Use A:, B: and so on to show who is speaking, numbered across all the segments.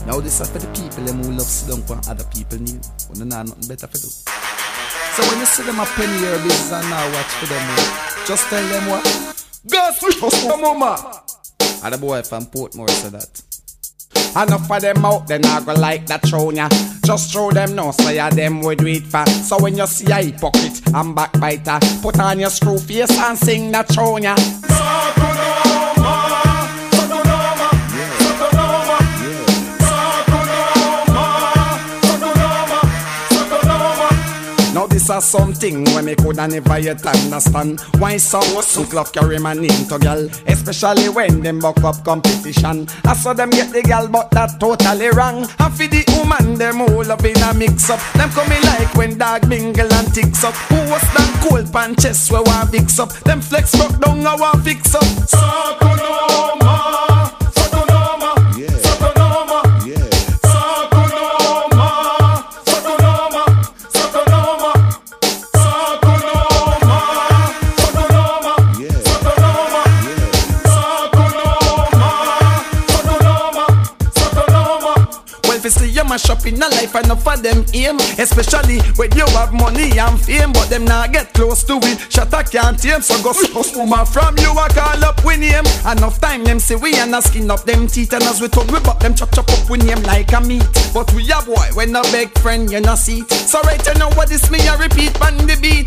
A: Now this is for the people them who love sit down for other people name. When they know nothing better for do. So when you see them a penny your business and now watch for them, just tell them what. Go switch for mama. And the boy from Portmore said that.
B: Enough of them out, then I go like that throne ya. Just throw them no, so ya them we do it for. So when you see a hypocrite and backbiter, put on your screw face and sing that throne ya. Now this is something when me coulda never yet understand. Why some suit love carry my name to girl, especially when them buck up competition. I saw them get the girl, but that totally wrong. And for the woman, them all up in a mix up. Them coming like when dog mingle and ticks up. Who was that cold pan chest where one fix up? Them flex rock down I want fix up. Sakonoma. See you mash up in a life enough for them aim. Especially when you have money and fame, but them not get close to it. Shut up can't tame, so go woman from you I call up with name. Enough time them say we and a skin up them teeth, and as we talk we buck them chop up with name like a meat. But we a boy when a big friend you no see it. So right you know what this me a repeat on the beat.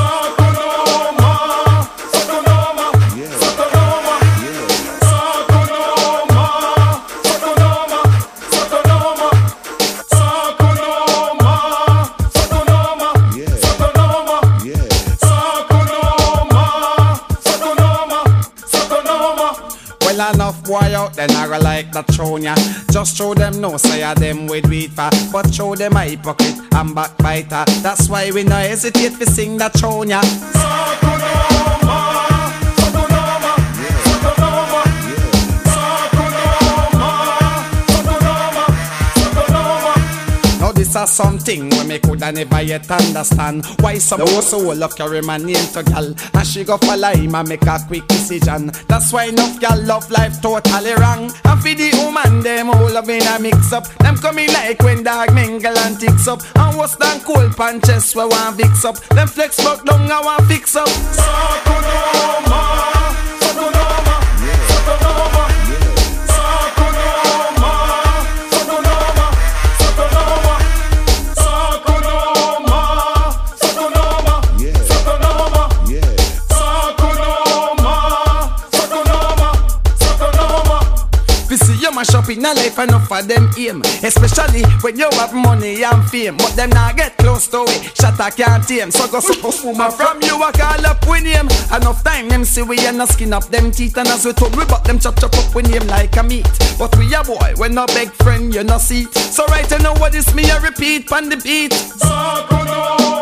B: Enough boy out then I go like that throne ya. Just show them no say a them with weed for, but show them a hypocrite and backbiter. That's why we no hesitate to sing that throne ya. This is something when me coulda never yet understand. Why some so love carry my name to gal, and she go follow him and make a quick decision. That's why enough gal love life totally wrong. And for the woman them all up in a mix up. Them coming like when dog mingle and ticks up. And what's than cold punches where one fix up. Them flex fuck down I want fix up. Sakonoma. Mash up in a life enough for them aim. Especially when you have money and fame, but them not get close to it. Shut I can't tame. So go suppose woman from you I call up with name. Enough time them see we and a skin up them teeth, and as we talk we buck them chop up with name like a meat. But we a boy when no big friend you no see. So right you know what this me a repeat on the beat.